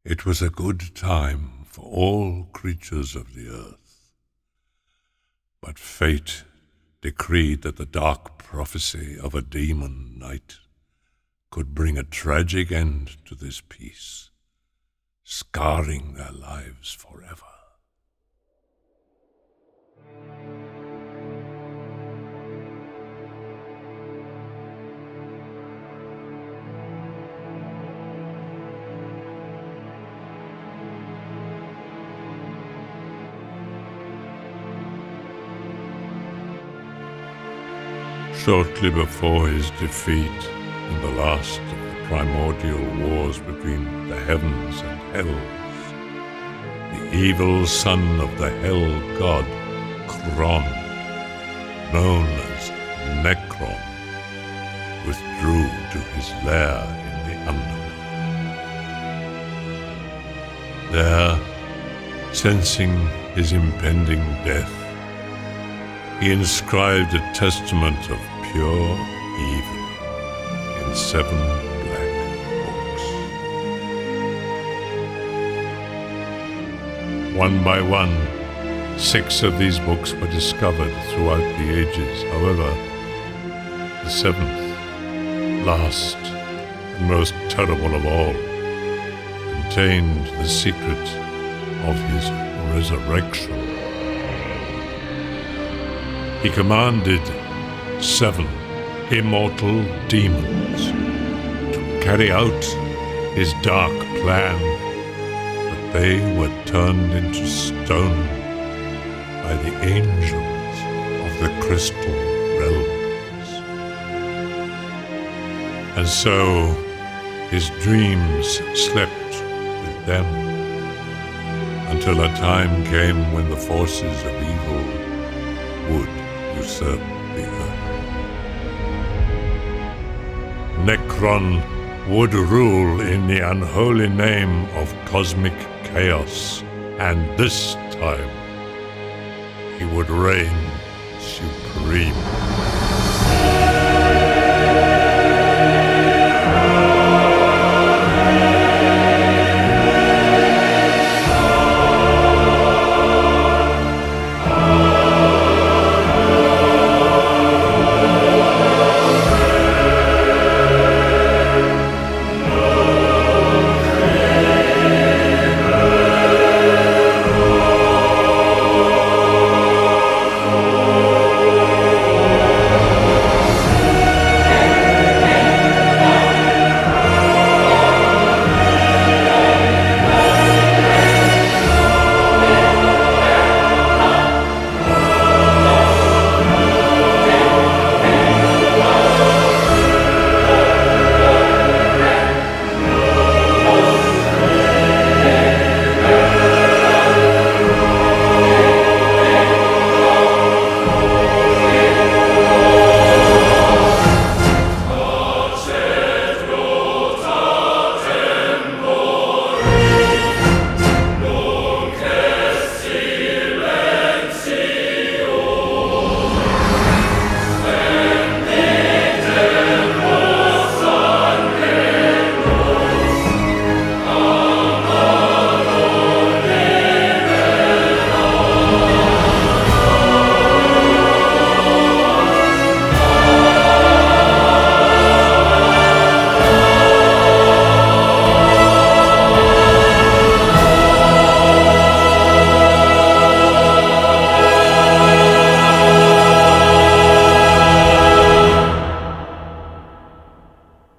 It was a good time for all creatures of the earth. But fate decreed that the dark prophecy of a demon knight could bring a tragic end to this peace, scarring their lives forever. Shortly before his defeat in the last of the primordial wars between the heavens and hells, the evil son of the hell god Kron, known as Necron, withdrew to his lair in the underworld. There, sensing his impending death, he inscribed a testament of pure evil in 7 black books. One by one, 6 of these books were discovered throughout the ages. However, the 7th, last and most terrible of all, contained the secret of his resurrection. He commanded 7 immortal demons to carry out his dark plan, but they were turned into stone by the angels of the crystal realms. And so his dreams slept with them until a time came when the forces of evil would usurp the earth. Necron would rule in the unholy name of cosmic chaos, and this time he would reign supreme.